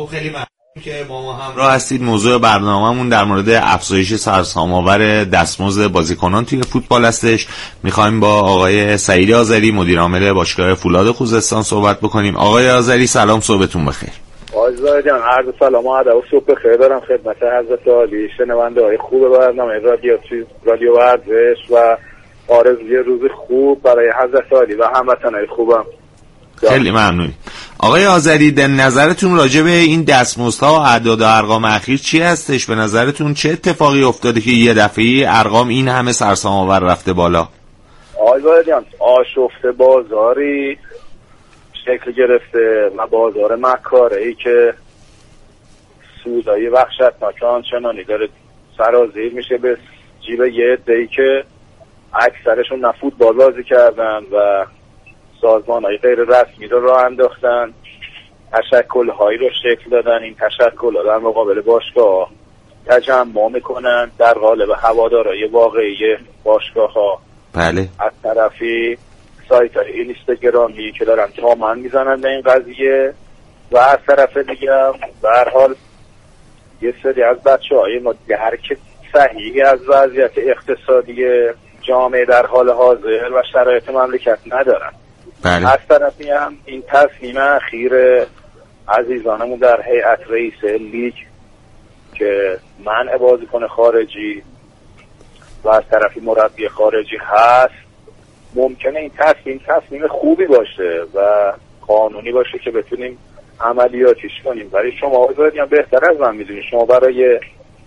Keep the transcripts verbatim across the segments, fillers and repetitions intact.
خب خیلی ممنون که با ما همراه هستید. موضوع برنامه‌مون در مورد افزایش سرسام‌آور دستمزد بازیکنان توی فوتبال هستش. می‌خوایم با آقای سعید آذری مدیر عامل باشگاه فولاد خوزستان صحبت بکنیم. آقای آذری سلام، صبحتون بخیر. آقای جان عرض سلام و ادب و صبح بخیر دارم خدمت حضرت عالی شنونده‌های خوب برنامه رادیو رادیو ورزش و آرزوی روز خوب برای حضرت عالی و هموطنان خوبم. خیلی ممنون. آقای آذری، در نظرتون راجع به این دستمزدها و اعداد و ارقام اخیر چی هستش؟ به نظرتون چه اتفاقی افتاده که یه دفعه ارقام این همه سرسام‌آور رفته بالا؟ آقای جان آشفته بازاری شکل گرفته و بازار مکاره‌ای که سودایی وحشتناک آنچنانی داره سرازیر میشه به جیب یه عده‌ای که اکثرشون نه فوتبال بازی کردن و سازمان‌های غیر رسمی رو راه انداختن، تشکل‌هایی رو شکل دادن. این تشکل‌ها در مقابل باشگاه تجمع میکنن در قالب هوادارهای واقعی باشگاه‌ها. بله. از طرفی سایت‌های اینستاگرامی که دارن تامن میزنن به این قضیه و از طرف دیگه به هر حال یه سری از بچه‌های ما درک صحیحی از وضعیت اقتصادی جامعه در حال حاضر و شرایط مملکت ندارن. بله. از طرفی هم این تصمیم اخیر عزیزانمون در هیئت رئیس لیگ که منع بازیکن خارجی و از طرفی مربی خارجی هست، ممکنه این تصمیم تصمیم خوبی باشه و قانونی باشه که بتونیم عملیاتیش کنیم. برای شما آقای هم بهتر از من میدونید، شما برای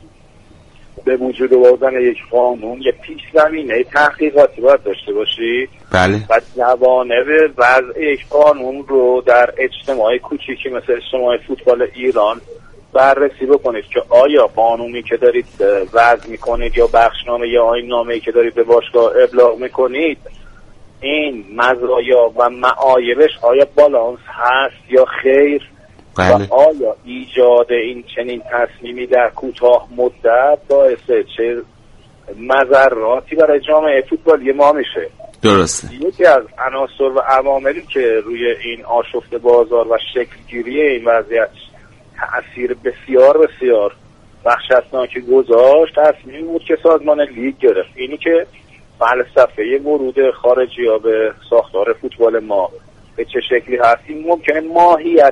به وجود آوردن یک قانون یک پیش زمینه تحقیقاتی باید داشته باشی. بله. و جوانب وضع یک قانون رو در اجتماع کوچیکی مثل اجتماع فوتبال ایران بررسی بکنید که آیا قانونی که دارید وضع میکنید یا بخشنامه یا آیین‌نامه‌ای که دارید به باشگاه ابلاغ میکنید این مزایا و معایبش آیا بالانس هست یا خیر. بله. و آیا ایجاد این چنین تصمیمی در کوتاه مدت باعث چه مضراتی برای جامعه فوتبالی ما میشه. درسته. یکی از عناصر و عواملی که روی این آشفته بازار و شکلگیری این وضعیت تأثیر بسیار بسیار وحشتناکی گذاشت تصمیم بود که سازمان لیگ گرفت. اینی که فلسفه ورود خارجی ها به ساختار فوتبال ما به چه شکلی هست، این ممکنه ماهیت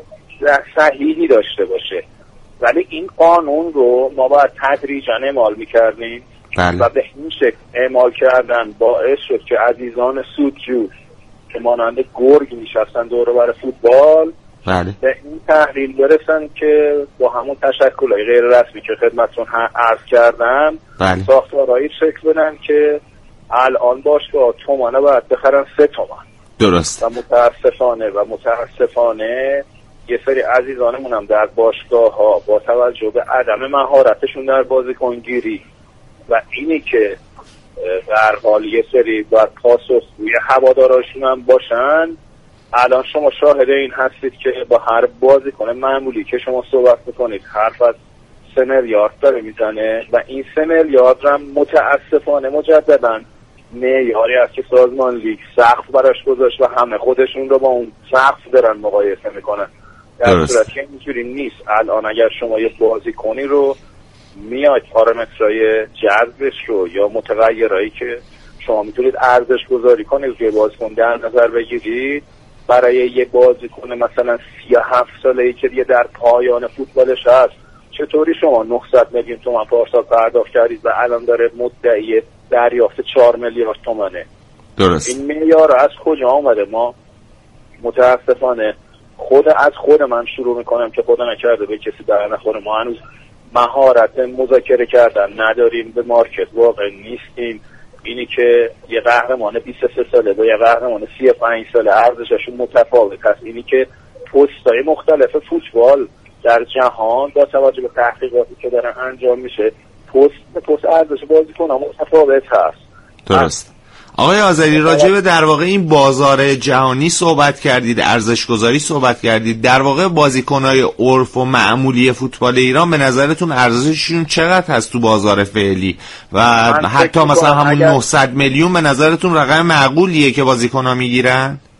صحیحی داشته باشه، ولی این قانون رو ما باید تدریجاً اعمال میکردیم. بله. و به این شکل اعمال کردن باعث شد که عزیزان سودجو که مانند گرگ میشستن دور بر فوتبال بله. به این تحلیل برسن که با همون تشکل‌های غیر رسمی که خدمتتون عرض کردم بله. ساختارهایی شکل بدن که الان باشگاه تومانه باید بخرن سه تومان. درست. و متاسفانه و متاسفانه یه سری عزیزانمون هم در باشگاه ها با توجه به عدم مهارتشون در بازیکنگیری و اینی که در حال یه سری باید پاسخگوی هواداراشون هم باشن، الان شما شاهد این هستید که با هر بازیکن معمولی که شما صحبت میکنید حرف از سه میلیارد داره میزنه و این سه میلیارد هم متاسفانه مجددا معیاری است که سازمان لیگ سقف براش گذاشت و همه خودشون رو با اون سقف دارن مقایسه میکنن. در صورتی که اینجوری نیست. الان اگر شما یه بازیکنی رو میاد پارامترهای جذبش رو یا متغیرهایی که شما میتونید ارزش گذاری کنید روی بازیکن در نظر بگیرید، برای یه بازیکن مثلا سی و هفت ساله‌ای که دیگه در پایان فوتبالش هست، چطوری شما نهصد میلیون تومان پارسال پرداخت کردید و الان داره مدعی دریافت چهار میلیارد تومانه؟ درست. این معیار از کجا آمده؟ ما متاسفانه خود از خود من شروع میکنم که خدا نکرده به کسی در نخوره، ما هنوز مهارت مذاکره کردن نداریم، به مارکت واقع نیستیم. اینی که یه قهرمان بیست و سه ساله با یه قهرمان سی و پنج ساله ارزششون متفاوت هست. اینی که پست‌های مختلف فوتبال در جهان با توجه به تحقیقاتی که دارن انجام میشه پست به پست ارزش بازیکن‌ها متفاوت هست. درست. آقای آذری، راجع به در واقع این بازار جهانی صحبت کردید، ارزش گذاری صحبت کردید. در واقع بازیکن‌های عرف و معمولی فوتبال ایران به نظرتون ارزششون چقدر هست تو بازار فعلی؟ و حتی مثلا همون نهصد میلیون به نظرتون رقم معقولیه که بازیکن‌ها میگیرن؟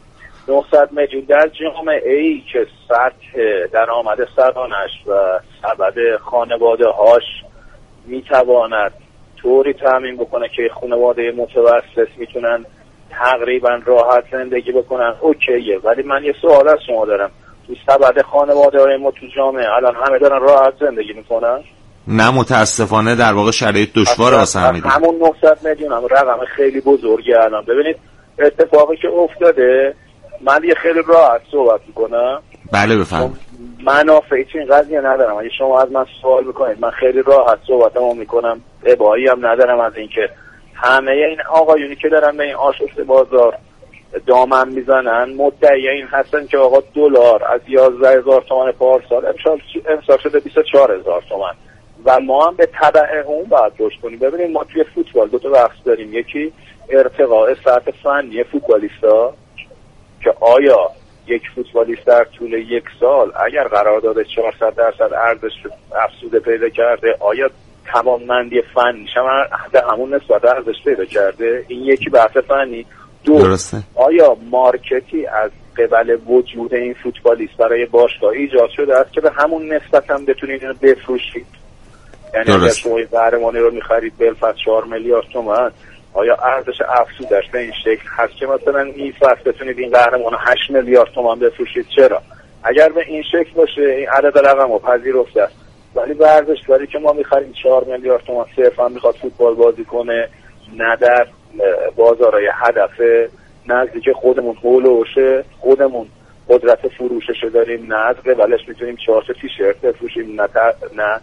نهصد میلیون در جامعه ای که سطح درآمد سرانش و سبد خانواده هاش میتواند طوری تامین بکنه که خانواده متوسط میتونن تقریبا راحت زندگی بکنن، اوکیه. ولی من یه سوال از شما دارم، تو سبد خانواده های ما تو جامعه الان همه دارن راحت زندگی میکنن؟ نه متاسفانه در واقع شرایط دشواره واسه همه. همون نهصد میلیون هم رقم خیلی بزرگی. الان ببینید اتفاقی که افتاده، من یه خیلی راحت صحبت میکنم. بله بفرمایید. منافعی تو این قضیه ندارم. اگه شما از من سوال بکنید من خیلی راحت صحبتمو میکنم، ابایی هم ندارم از اینکه همه این آقایونی که دارن به این آشفت بازار دامن میزنن مدعی این هستن که آقا دلار از یازده هزار تومان پارسال امسال امسال شده بیست و چهار هزار تومان و ما هم به تبع اون باید رشد کنیم. ببینید ما توی فوتبال دو تا بحث داریم، یکی ارتقاء سطح فنی فوتبالیستا که آیا یک فوتبالیست در طول یک سال اگر قرارداد چهارصد درصد ارزش افزوده پیدا کرده آیا توانمندی فنیش هم به همون نسبت ارزش پیدا کرده؟ این یکی بحث فنی. دو، درسته. آیا مارکتی از قبل وجود این فوتبالیست برای باشگاه ایجاد شده است که به همون نسبت هم بتونید اینو بفروشید؟ یعنی اگر شما قهرمانی رو می‌خرید بالفعل چهار میلیارد تومان، آیا ارزش افزودش به این شکل هست که مثلا این فصل بتونید این قهرمان هشت میلیارد تومان بفروشید؟ چرا؟ اگر به این شکل باشه این عدد رقم رو پذیرفته است. ولی ورزشکاری که ما می‌خریم چهار میلیارد تومان صرفا میخواد فوتبال بازی کنه، نه در بازارهای هدف نزدیک خودمون هولوشه، خودمون قدرت فروشش داریم، نه از قبلش میتونیم چهار تا تیشرت بفروشیم، نه تا نه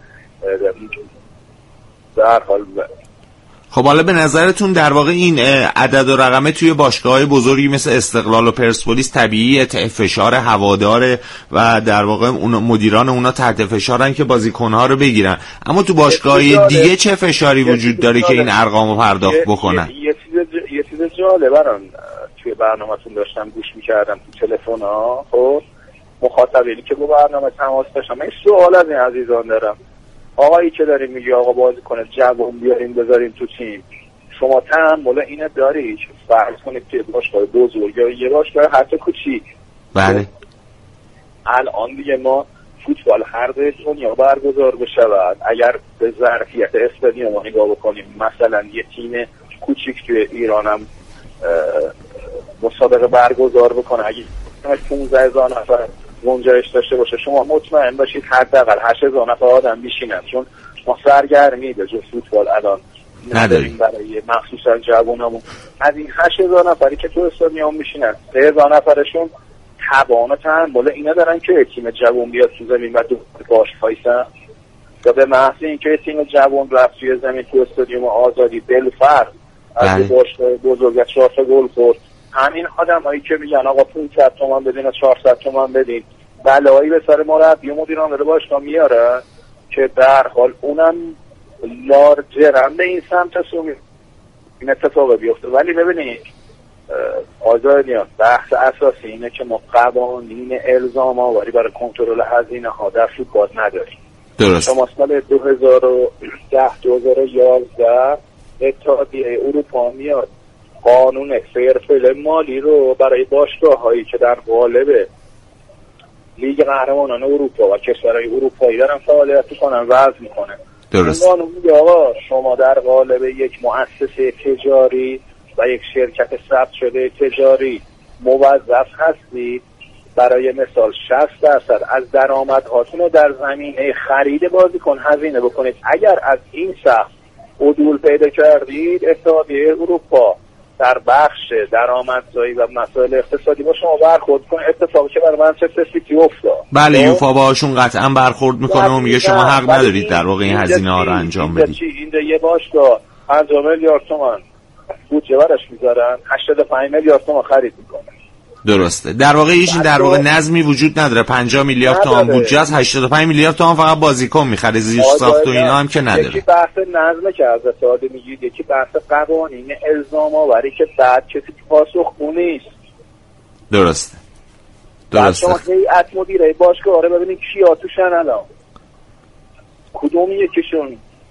در حال. خب حالا به نظرتون در واقع این عدد و رقمه توی باشگاه‌های بزرگی مثل استقلال و پرسپولیس طبیعیه، فشار هواداره و در واقع اون مدیران اونا تحت فشارن که بازیکن‌ها رو بگیرن، اما تو باشگاه‌های دیگه چه فشاری وجود داره که این ارقامو پرداخت بکنن؟ یه چیز یه چیز جالبه برام توی برنامه‌تون داشتم گوش می‌کردم تو تلفن‌ها. خب مخاطبینی که با برنامه تماس داشتم، من سوال از این عزیزان دارم. آقایی که داریم میگه آقا بازی کنه جوون بیاریم بذاریم تو تیم، شما تحمل اینه داری؟ فرض کنید که باشگاه بزرگ یا یه باشگاه حتی کوچیک، بله الان دیگه ما فوتبال هر جای دنیا برگزار بشود، اگر به ظرفیت استادیوم ما نگاه بکنیم، مثلا یه تیم کوچیک توی ایران هم مسابقه برگزار بکنه، اگه پانزده هزار نفر گنجایش داشته باشه، شما مطمئن باشید حداقل هشت هزار نفر آدم میشینن، چون ما سرگرمی به جز فوتبال الان نداریم برای مخصوصا جوانامون. از این هشت هزار نفری که تو استادیوم میشینن سه هزار نفرشون توان و تحمل اینا دارن که تیم جوان بیاد تو زمین و دو باش وایسن، یا به محض اینکه تیم جوان رفت توی زمین تو استادیوم آزادی بالفرض از باشگاه بزرگ چهار تا گل خورد، همین آدمایی که میگن آقا پانصد تومان بدین و چهارصد تومان بدین بلایی به سر مربی و مدیران بده باشگاه میاره که در حال اونم لارجرم به این سمت سومی این اتفاق بیفته. ولی ببینید آزادیان بحث اساسی اینه که ما قوانین الزام آوری برای کنترل هزینه ها در فوتبال نداریم. درست. شما سال دو هزار و ده دو هزار و یازده اتحادیه اروپا میاد قانون فیرپلی مالی رو برای باشگاه هایی که در قالب لیگ قهرمانان اروپا و کشورهای اروپایی دارن فعالیت کنن وضع میکنه. درست. این قانون میگه آقا شما در قالب یک مؤسسه تجاری و یک شرکت ثبت شده تجاری موظف هستید برای مثال شصت درصد از درآمدهاتون رو در زمینه خرید بازیکن هزینه بکنید. اگر از این سقف عدول پیدا کردید اتحادیه اروپا در بخش درآمدزایی و مسائل اقتصادی با شما برخورد کنه، اتفاقی که برای منچستر سیتی افتاد. بله یوفا باهاشون قطعا برخورد میکنه و میگه شما حق ندارید در واقع این هزینه ها رو انجام بدید. اینجا یه باشگاه پنجاه میلیارد تومان بودجه براش میذارن، هشتاد و پنج میلیارد تومان خرید میکنه. درسته. در واقع هیچ در واقع نظمی وجود نداره. پنجاه میلیارد تومان بودجه از هشتاد و پنج میلیارد تومان فقط بازیکن میخره، زیر ساخت و اینا هم که نداره. یکی بحث نظمه که از اتحاد میگید، یکی بحث قوانین الزام آوری که بعد کسی پاسخگو نیست. درسته. درسته. شما هیئت مدیره باشگاه رو ببینید کیا توشن الان. کدوم یکیشون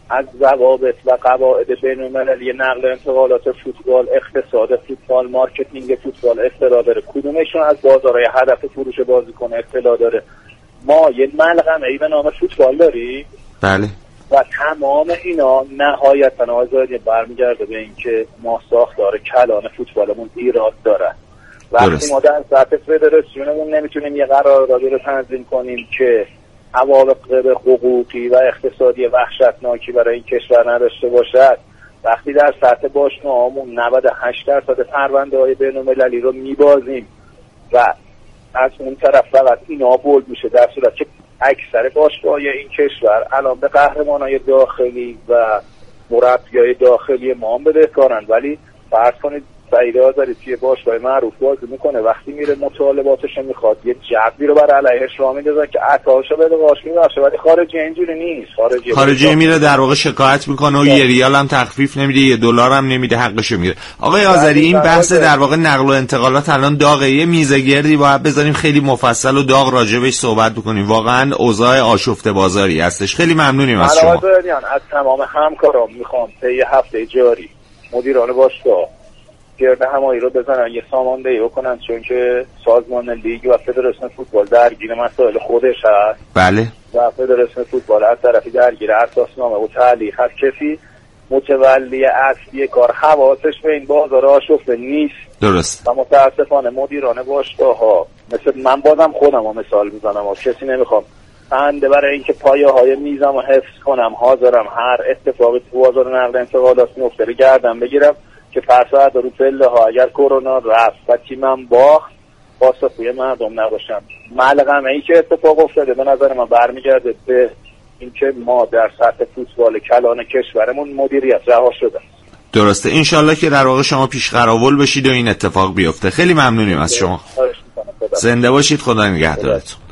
از ضوابط و قواعد بین‌المللی نقل انتقالات فوتبال، اقتصاد فوتبال، مارکتینگ فوتبال اطلاع داره؟ کدومشون از بازارهای هدف فروش بازیکن اطلاع داره؟ ما یه ملغمه‌ای به نام فوتبال داریم. بله. و تمام اینا نهایتاً آزادی برمیگرده به اینکه ما ساختار کلان فوتبالمون ایراد داره. وقتی ما در سطح فدراسیونمون نمیتونیم یه قراردادی رو تنظیم کنیم که عواقب حقوقی و اقتصادی وحشتناکی برای این کشور نداشته باشد، وقتی در سطح باشگاه‌هامون نود و هشت درصد پرونده‌های بین‌المللی رو میبازیم و از اون طرف فقط اینا بولد میشه، در صورت که اکثر باشگاه‌های این کشور الان به قهرمانای داخلی و مربیای داخلی ما هم بدهکارن. ولی فرض کنید سعید آذری توی باشگاه معروف بازی میکنه، وقتی میره مطالباتش میخواد یه جبری رو برای علیهش راه میندازن که عطاشو بده باش میبخشه، ولی خارجی اینجوری نیست. خارجی خارجی میره در واقع شکایت میکنه و یه ریال هم تخفیف نمیده، یه دلار هم نمیده، حقشو میره. آقای آذری این بحث در واقع نقل و انتقالات الان داغه، یه میزه گردی باید بذاریم خیلی مفصل و داغ راجبش صحبت بکنیم. واقعا اوضاع آشفته بازاری هستش. خیلی ممنونیم از شما. از تمام همکارام میخوام طی هفته جاری مدیران باشگاه گرد همایی رو بزنن، یه ساماندهی بکنن، چون که سازمان لیگ و فدراسیون فوتبال درگیر مسائل خودش هست. بله. و فدراسیون فوتبال از طرفی درگیر اساسنامه و تعلیق هست. کسی متولی اصلی کار حواسش به این بازار آشفته نیست. درست. و متاسفانه مدیران باشگاه ها مثل من، بازم خودم ها مثال میزنم و کسی نمیخوام بنده برای اینکه پایه های میزم و حفظ کنم حاضرم هر اتفاقی تو بازار نقل انتقالات میفته گردم بگیرم که فرساعت رو پله ها اگر کرونا رفت و تیمم باخت پاسخگوی مردم نباشم. ملغمه ای که اتفاق افتاده به نظر من برمیگرده به اینکه ما در سطح فوتبال کلان کشورمون مدیریت رها شده. درسته. انشالله که در واقع شما پیش قراول بشید و این اتفاق بیفته. خیلی ممنونیم از شما. زنده باشید. خدا نگهدارتون.